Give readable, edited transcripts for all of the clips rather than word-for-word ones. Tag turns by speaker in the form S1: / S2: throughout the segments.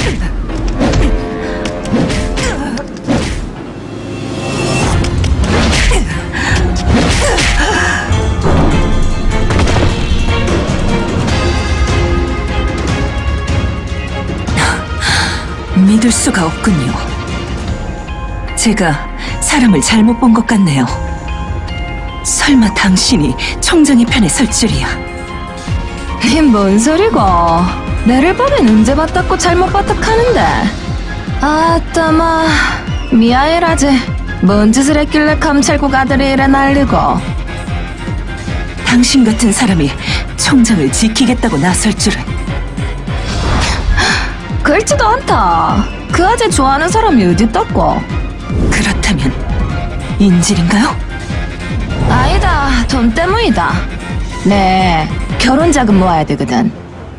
S1: 믿을 수가 없군요. 제가 사람을 잘못 본 것 같네요. 설마 당신이 총장의 편에 설 줄이야.
S2: 이 뭔 소리고? 내를 보면 언제 봤다고 잘못 봤다카는데. 아따마 미아이라지. 뭔 짓을 했길래 감찰국 아들이 이래 날리고.
S1: 당신 같은 사람이 총장을 지키겠다고 나설 줄은.
S2: 그렇지도 않다. 그 아재 좋아하는 사람이 어딨다고.
S1: 그렇다면 인질인가요?
S2: 아니다, 돈 때문이다. 네, 결혼 자금 모아야 되거든.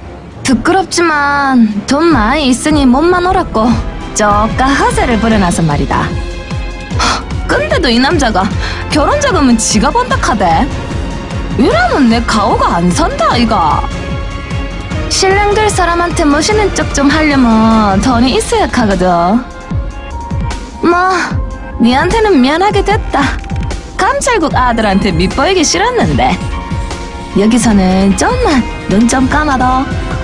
S2: 부끄럽지만 돈 많이 있으니 몸만 오랐고 저까 허세를 부려놔서 말이다. 근데도 이 남자가 결혼 자금은 지가 번다 카대. 이러면 내 가오가 안 산다 아이가. 신랑 될 사람한테 멋있는 척 좀 하려면 돈이 있어야 하거든. 뭐 니한테는 미안하게 됐다. 감찰국 아들한테 밑보이기 싫었는데. 여기서는 좀만 눈 좀 감아둬.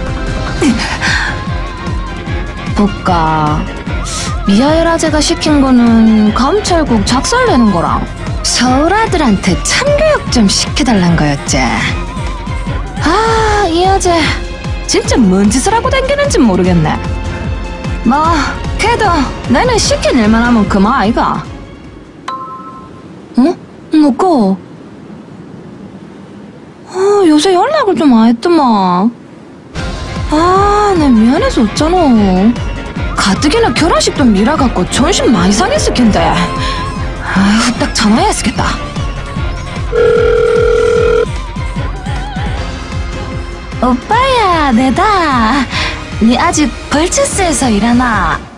S2: 볼까. 미하엘 아재가 시킨 거는 감찰국 작살내는 거랑 서울 아들한테 참교육 좀 시켜달란 거였지. 아, 이 아재 진짜 뭔 짓을 하고 댕기는지 모르겠네. 뭐 걔도 내는 시킨 일만 하면 그만 아이가. 어? 뭐고? 요새 연락을 좀 안 했더만. 아, 내 미안해서 어쩌노. 가뜩이나 결혼식도 미뤄갖고 존심 많이 상했을 텐데. 아휴, 딱 전화해야 쓰겠다. 오빠야, 내다. 니 아직 벌처스에서 일하나?